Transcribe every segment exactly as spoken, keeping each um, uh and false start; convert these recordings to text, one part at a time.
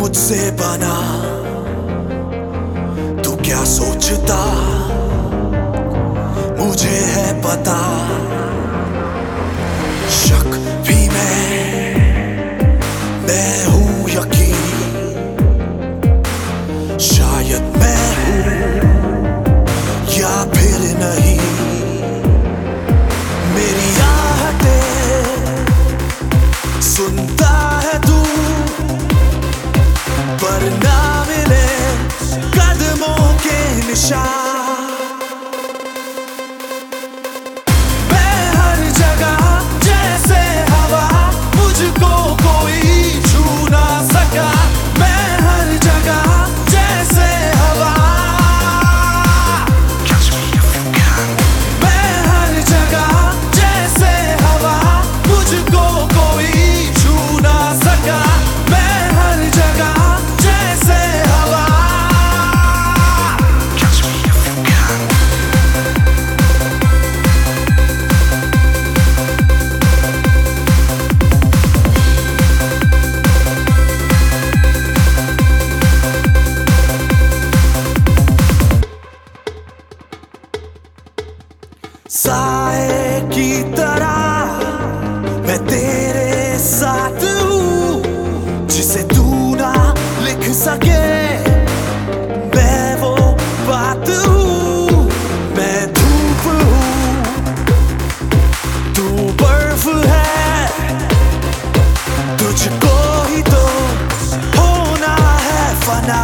मुझसे बना, तू क्या सोचता मुझे है पता। शक भी मैं मैं हूं यकीन, शायद मैं हूं या फिर नहीं। मेरी आहटें सुनता है तू, पर ना मिले कदमों के निशान। मैं हर जगह जैसे हवा, मुझको कोई छू ना सका। मैं हर जगह जैसे हवा, मैं हर जगह जैसे हवा, मुझको कोई छू ना सका। मैं हर जगह जैसे हवा। साए की तरह मैं तेरे साथ हूँ, जिसे तू ना लिख सके मैं वो बात हूँ। मैं धूप हूँ तू बर्फ है, तुझको ही तो होना है फना।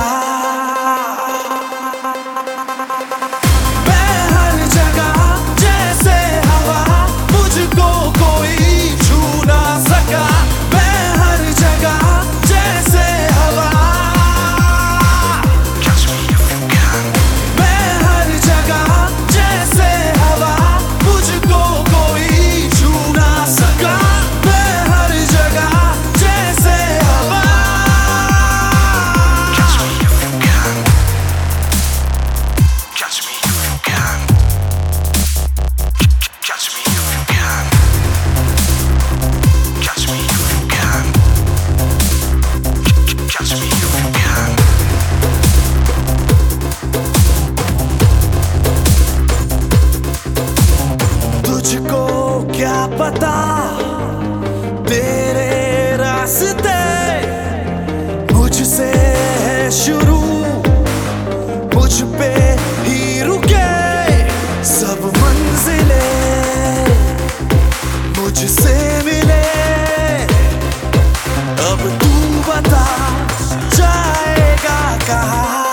मैं हर जगह जैसे हवा, मुझको कोई छू ना सका। मैं हर जगह जैसे हवा, मैं हर जगह जैसे हवा, मुझको कोई छू ना सका। मैं हर जगह जैसे हवा। Catch me if you can. Catch me if you can. Catch me if you can. Catch me if you can. तुझको क्या पता तेरे रास्ते मुझसे है शुरू, मुझ पे ही रुके सब मंजिलें मुझसे मिले। अब तू बता जाएगा कहाँ।